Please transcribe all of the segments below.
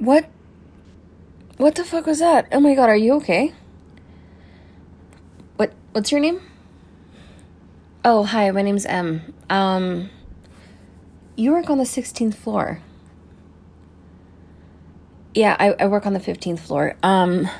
What? What the fuck was that? Oh my god, are you okay? What's your name? Oh, hi, my name's Em. You work on the 16th floor. Yeah, I work on the 15th floor. Can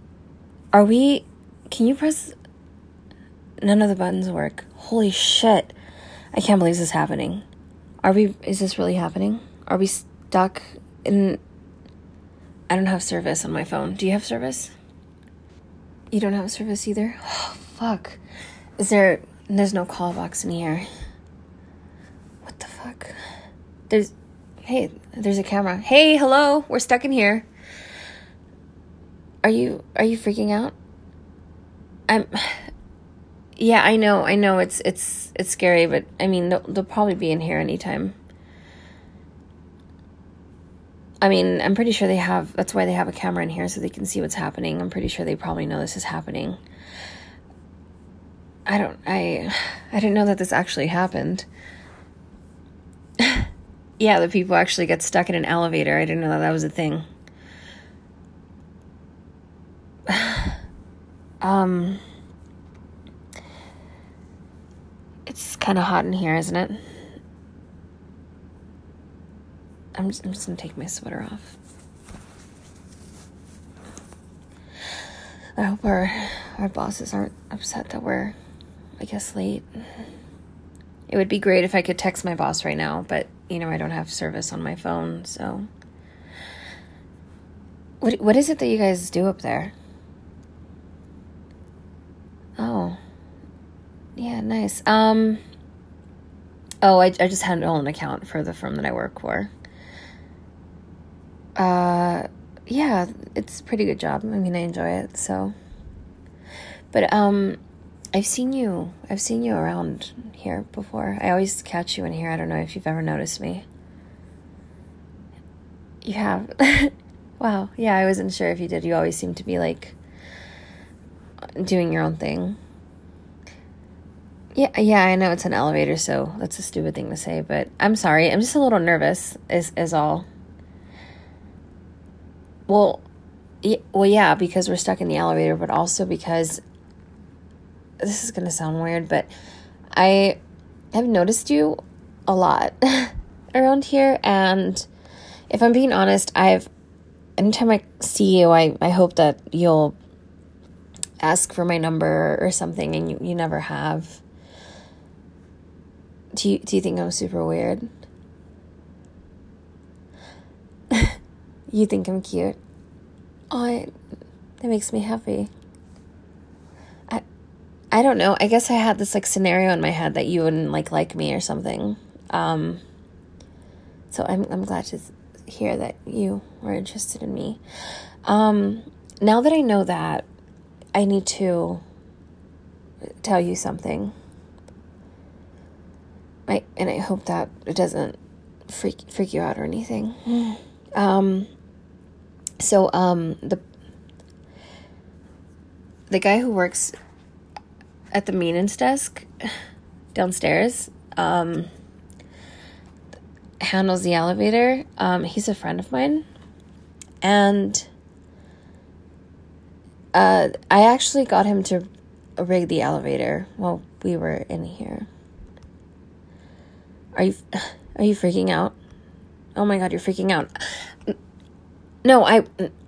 you press... None of the buttons work. Holy shit. I can't believe this is happening. Is this really happening? Are we stuck in... I don't have service on my phone. Do you have service? You don't have service either? Oh, fuck. There's no call box in here. What the fuck? There's a camera. Hey, hello, we're stuck in here. Are you freaking out? Yeah, I know, it's scary, but I mean, they'll probably be in here anytime. I mean, I'm pretty sure that's why they have a camera in here, so they can see what's happening. I'm pretty sure they probably know this is happening. I didn't know that this actually happened. Yeah, the people actually get stuck in an elevator. I didn't know that was a thing. It's kind of hot in here, isn't it? I'm just gonna take my sweater off. I hope our bosses aren't upset that we're, I guess, late. It would be great if I could text my boss right now, but, I don't have service on my phone, so... What is it that you guys do up there? Oh. Yeah, nice. I just handle an account for the firm that I work for. Yeah, it's a pretty good job. I mean, I enjoy it, so... But, I've seen you around here before. I always catch you in here. I don't know if you've ever noticed me. You have? Wow. Yeah, I wasn't sure if you did. You always seem to be, doing your own thing. Yeah, I know it's an elevator, so that's a stupid thing to say, but I'm sorry. I'm just a little nervous, is all. Well, yeah, because we're stuck in the elevator, but also because... This is going to sound weird, but I have noticed you a lot around here, and if I'm being honest, anytime I see you, I hope that you'll ask for my number or something, and you never have. Do you think I'm super weird? You think I'm cute? Oh, that makes me happy. I don't know. I guess I had this scenario in my head that you wouldn't like me or something. So I'm glad to hear that you were interested in me. Now that I know that, I need to tell you something. And I hope that it doesn't freak you out or anything. The guy who works at the maintenance desk downstairs, handles the elevator. He's a friend of mine, and I actually got him to rig the elevator while we were in here. Are you freaking out? Oh my god, you're freaking out. No, I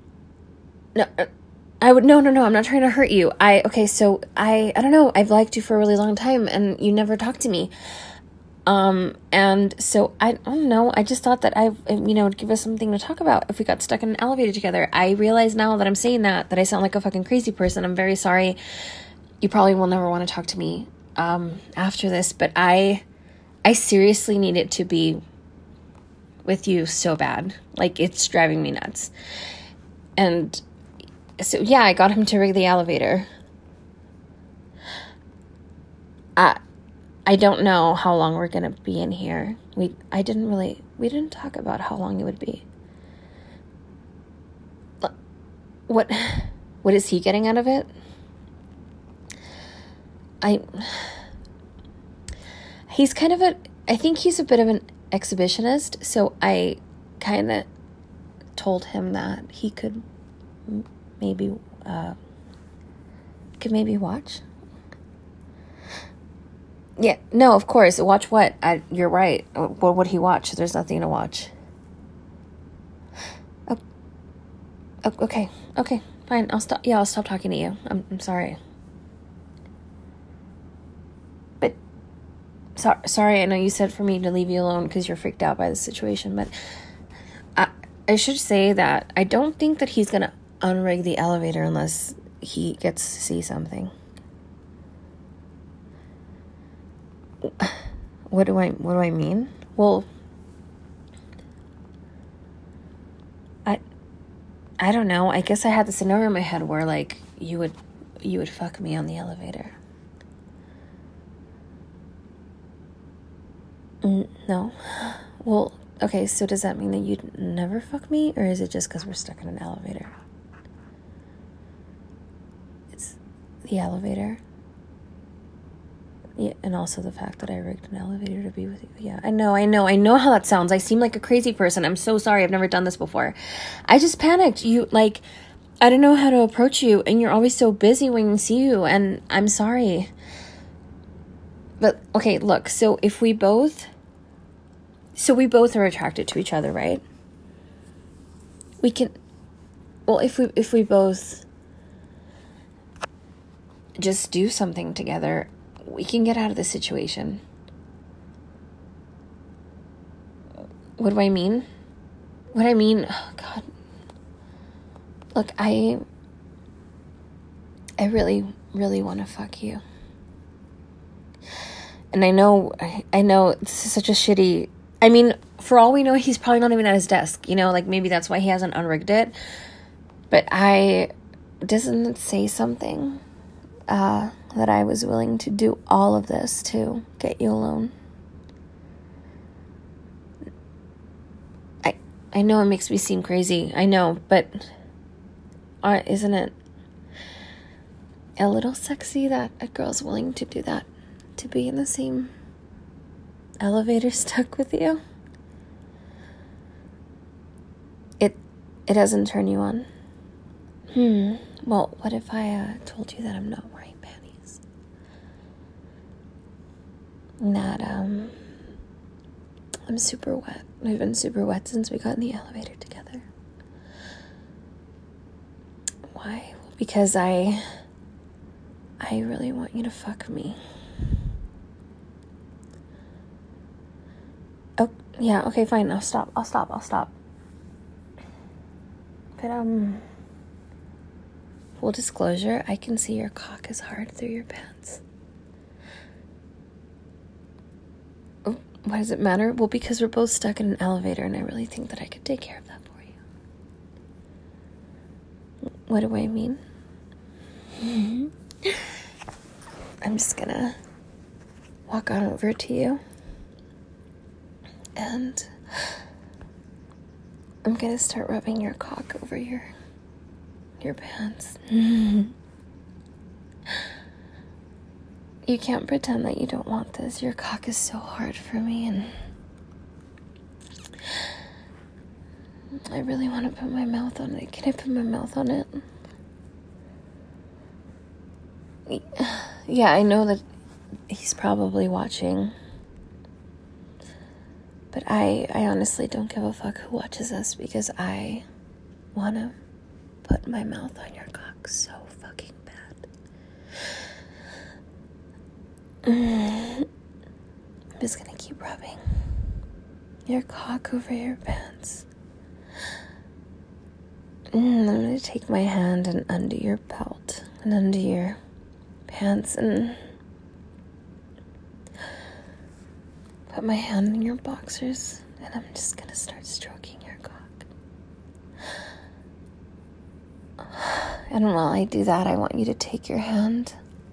would, no, I'm not trying to hurt you. I don't know, I've liked you for a really long time, and you never talked to me. And so, I don't know, I just thought that would give us something to talk about if we got stuck in an elevator together. I realize now that I'm saying that I sound like a fucking crazy person. I'm very sorry. You probably will never want to talk to me, after this, but I seriously need it to be with you so bad. It's driving me nuts. And so, yeah, I got him to rig the elevator. I don't know how long we're going to be in here. We didn't talk about how long it would be. What is he getting out of it? I think he's a bit of an exhibitionist, so I kind of told him that he could maybe watch. Yeah, no, of course. Watch what? You're right. What would he watch? There's nothing to watch. Oh, okay, fine. I'll stop. Yeah, I'll stop talking to you. I'm sorry. But sorry. I know you said for me to leave you alone because you're freaked out by the situation. But I should say that I don't think that he's gonna unrig the elevator unless he gets to see something. What do I mean? Well, I don't know. I guess I had the scenario in my head where like you would fuck me on the elevator. No. Well, okay, so does that mean that you'd never fuck me, or is it just because we're stuck in an elevator? It's the elevator. Yeah, and also the fact that I rigged an elevator to be with you. Yeah, I know how that sounds. I seem like a crazy person. I'm so sorry. I've never done this before. I just panicked. I don't know how to approach you, and you're always so busy when we see you, and I'm sorry. But, okay, look, so we both are attracted to each other, right? If we both just do something together, we can get out of this situation. What do I mean? Oh, God. Look, I really, really want to fuck you. And I know this is such a shitty... I mean, for all we know, he's probably not even at his desk. You know, like maybe that's why he hasn't unrigged it. But doesn't it say something? That I was willing to do all of this to get you alone. I know it makes me seem crazy. I know, but isn't it a little sexy that a girl's willing to do that, to be in the same elevator stuck with you? It doesn't turn you on. Well, what if I told you that I'm not wearing panties? That I'm super wet. I've been super wet since we got in the elevator together. Why? Well, because I really want you to fuck me. Oh, yeah, okay, fine. I'll stop. But, full disclosure, I can see your cock is hard through your pants. Oh, why does it matter? Well, because we're both stuck in an elevator, and I really think that I could take care of that for you. What do I mean? I'm just gonna walk on over to you, and I'm gonna start rubbing your cock over your pants. You can't pretend that you don't want this. Your cock is so hard for me, and I really want to put my mouth on it. Can I put my mouth on it? Yeah, I know that he's probably watching, but I honestly don't give a fuck who watches us, because I want to put my mouth on your cock so fucking bad. I'm just gonna keep rubbing your cock over your pants. I'm gonna take my hand and undo your belt and undo your pants and put my hand in your boxers, and I'm just gonna start stroking your cock. And while I do that, I want you to take your hand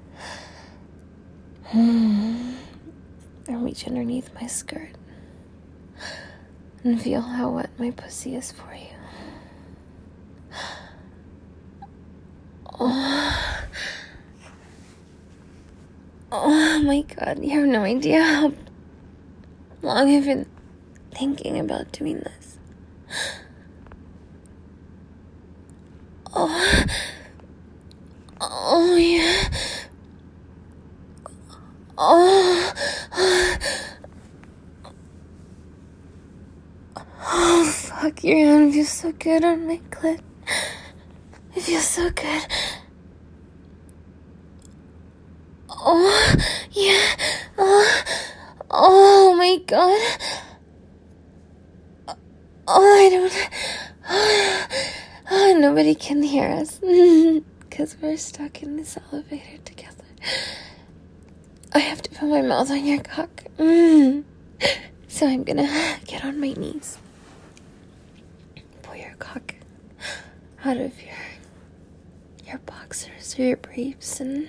and reach underneath my skirt and feel how wet my pussy is for you. Oh my God, you have no idea how long I've been thinking about doing this. Oh, oh yeah. Oh, oh, fuck, your hand feels so good on my clit. It feels so good. Oh, yeah. Oh my god. Oh, I don't... Oh, nobody can hear us. Because we're stuck in this elevator together. I have to put my mouth on your cock. So I'm gonna get on my knees. Pull your cock out of your boxers or your briefs and...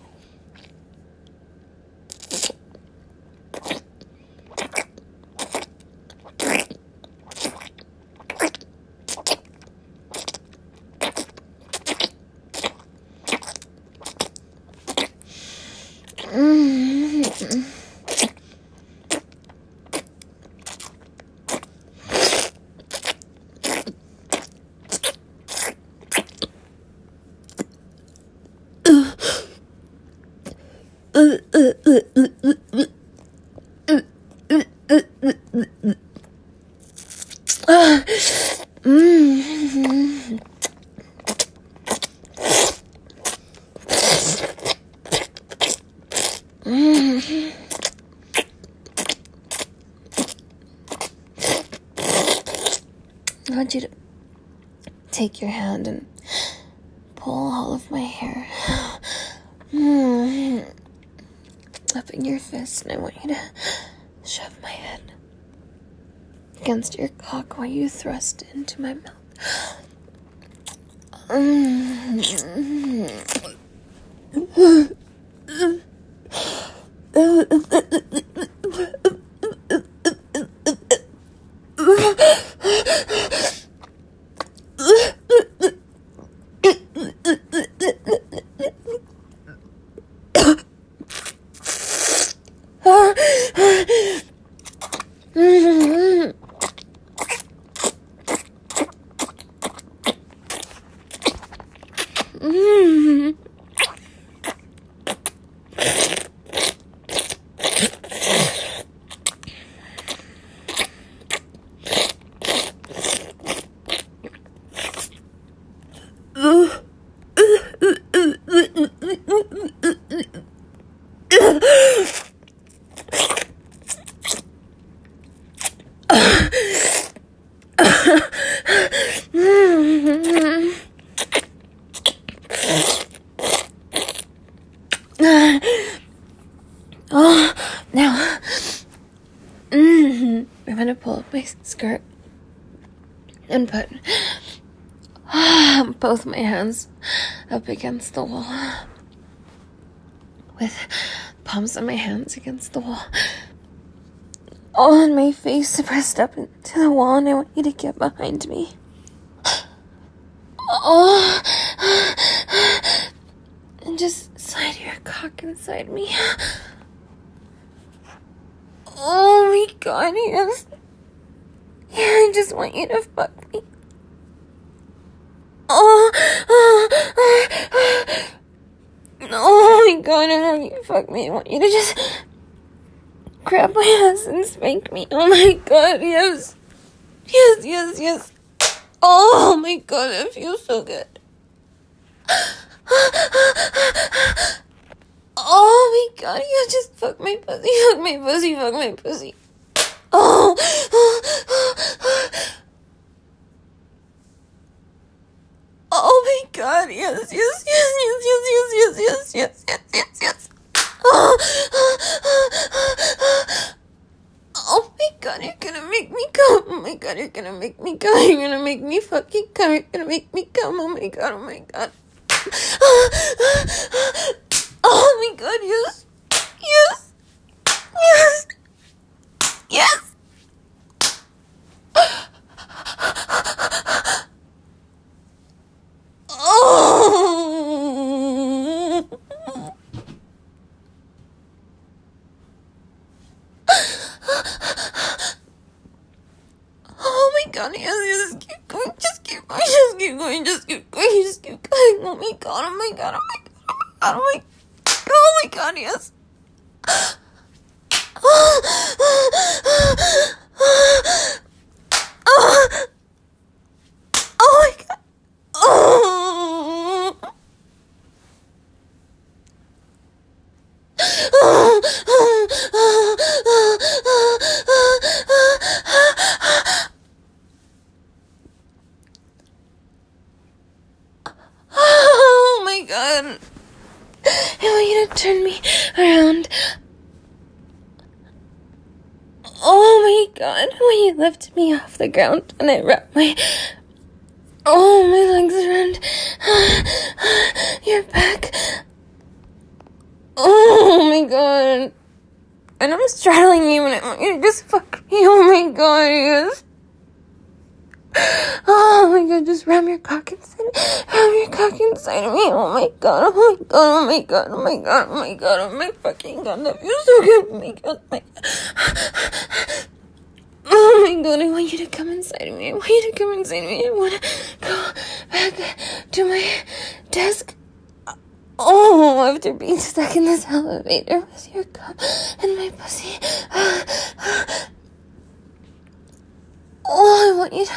I want you to take your hand and pull all of my hair up in your fist, and I want you to shove my head against your cock while you thrust it into my mouth. Oh, now, I'm gonna pull up my skirt and put both my hands up against the wall, with palms of my hands against the wall, all on my face pressed up into the wall, and I want you to get behind me. Oh, and just slide your cock inside me. Oh my god, yes. Yeah, I just want you to fuck me. Oh my god, I want you to fuck me. I want you to just grab my ass and spank me. Oh my god, yes. Yes. Oh my god, it feels so good. Oh my god, you just fuck my pussy, fuck my pussy. Oh my god, yes. Oh my god, you're gonna make me come. Oh my god, you're gonna make me come. You're gonna make me fucking come. You're gonna make me come. Oh my god. Oh my god, yes. Oh. Oh my god, yes, keep going, just keep going. keep going, just keep going, just keep going. Oh my god, oh my god, oh my god, oh my god, oh my god, yes. Oh my god. Oh my god. I want you to turn me around. Oh my god, when you lift me off the ground and I wrap my legs around your back. Oh my god. And I'm straddling you and I want you to just fuck me. Oh my god, yes. Oh my god, just ram your cock inside me. Ram your cock inside of me. Oh my god, oh my god, oh my god, oh my god, oh my god, oh my fucking god, that feels so good. Oh my god, oh my god. Oh my god, I want you to come inside of me. I want you to come inside of me. I want to go back to my desk. Oh, after being stuck in this elevator with your cum and my pussy. Oh, I want you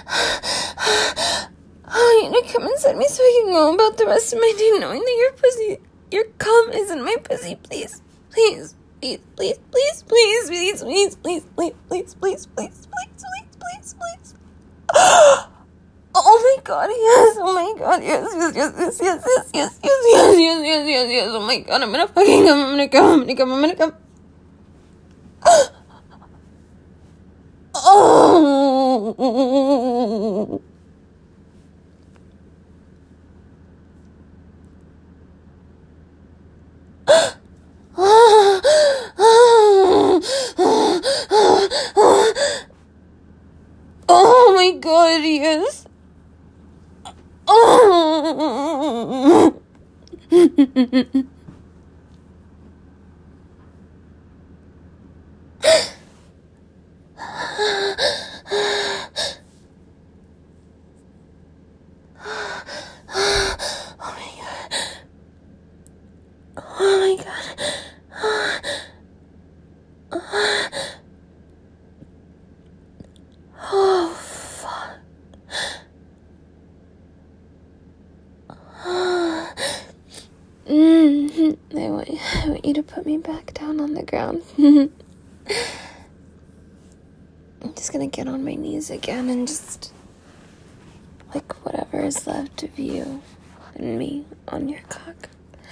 to come inside me so I can go about the rest of my day knowing that your cum is in my pussy. Please, please, please, please, please, please, please, please, please, please, please, please, please, please, please. Oh my god, yes, oh my god, yes, yes, yes, yes, yes, yes, yes, yes, yes, yes, yes, yes, yes, oh my god, I'm gonna fucking come, I'm gonna come. Oh. Oh my god, yes. Oh. Oh, fuck. I want you to put me back down on the ground. I'm just gonna get on my knees again and just, like, whatever is left of you and me on your cock.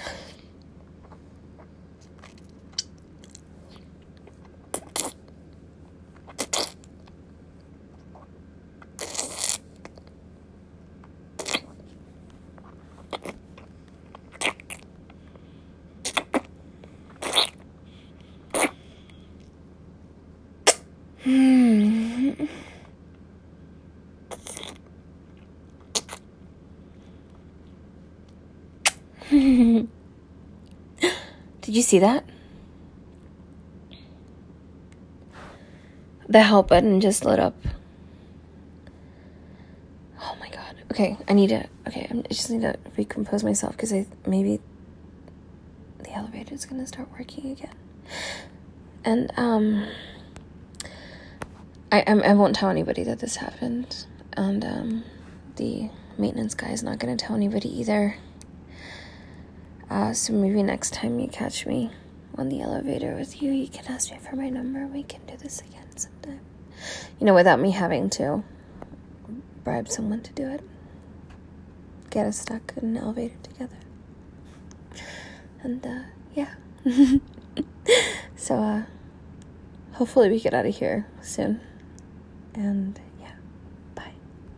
Did you see that? The help button just lit up. Oh my god. Okay, I just need to recompose myself because maybe the elevator is gonna start working again. And I won't tell anybody that this happened, and the maintenance guy is not gonna tell anybody either. So maybe next time you catch me on the elevator with you, you can ask me for my number. We can do this again sometime. Without me having to bribe someone to do it. Get us stuck in an elevator together. And, yeah. So, hopefully we get out of here soon. And